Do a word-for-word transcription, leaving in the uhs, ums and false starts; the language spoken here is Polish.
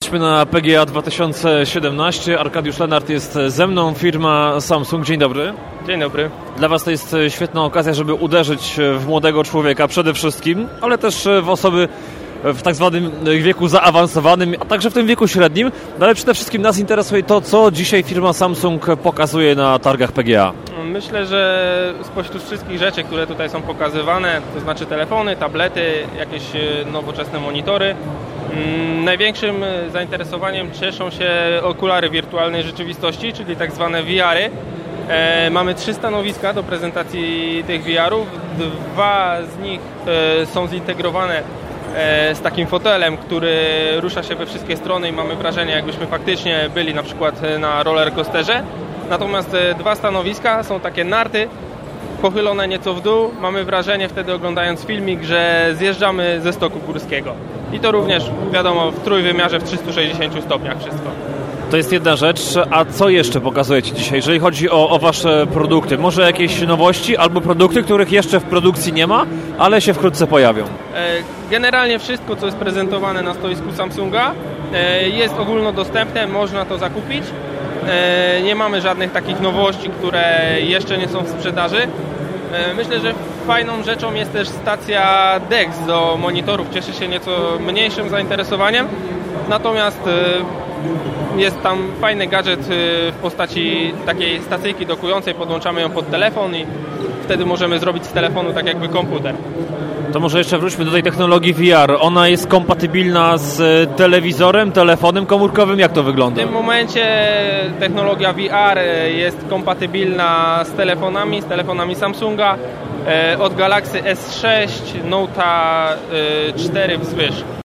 Jesteśmy na P G A dwa tysiące siedemnaście. Arkadiusz Lenart jest ze mną, firma Samsung. Dzień dobry. Dzień dobry. Dla Was to jest świetna okazja, żeby uderzyć w młodego człowieka przede wszystkim, ale też w osoby w tak zwanym wieku zaawansowanym, a także w tym wieku średnim. No ale przede wszystkim nas interesuje to, co dzisiaj firma Samsung pokazuje na targach P G A. Myślę, że spośród wszystkich rzeczy, które tutaj są pokazywane, to znaczy telefony, tablety, jakieś nowoczesne monitory, największym zainteresowaniem cieszą się okulary wirtualnej rzeczywistości, czyli tak zwane V R-y. E, mamy trzy stanowiska do prezentacji tych V R-ów. Dwa z nich e, są zintegrowane e, z takim fotelem, który rusza się we wszystkie strony i mamy wrażenie, jakbyśmy faktycznie byli na przykład na rollercoasterze. Natomiast e, dwa stanowiska są takie narty, pochylone nieco w dół. Mamy wrażenie wtedy, oglądając filmik, że zjeżdżamy ze stoku górskiego. I to również, wiadomo, w trójwymiarze w trzystu sześćdziesięciu stopniach wszystko. To jest jedna rzecz, a co jeszcze pokazujecie dzisiaj, jeżeli chodzi o, o Wasze produkty? Może jakieś nowości albo produkty, których jeszcze w produkcji nie ma, ale się wkrótce pojawią? Generalnie wszystko, co jest prezentowane na stoisku Samsunga, jest ogólnodostępne, można to zakupić. Nie mamy żadnych takich nowości, które jeszcze nie są w sprzedaży. Myślę, że fajną rzeczą jest też stacja D E X do monitorów. Cieszy się nieco mniejszym zainteresowaniem, natomiast jest tam fajny gadżet w postaci takiej stacyjki dokującej, podłączamy ją pod telefon i wtedy możemy zrobić z telefonu tak jakby komputer. To może jeszcze wróćmy do tej technologii V R. Ona jest kompatybilna z telewizorem, telefonem komórkowym? Jak to wygląda? W tym momencie technologia V R jest kompatybilna z telefonami, z telefonami Samsunga od Galaxy S sześć, Note cztery wzwyż.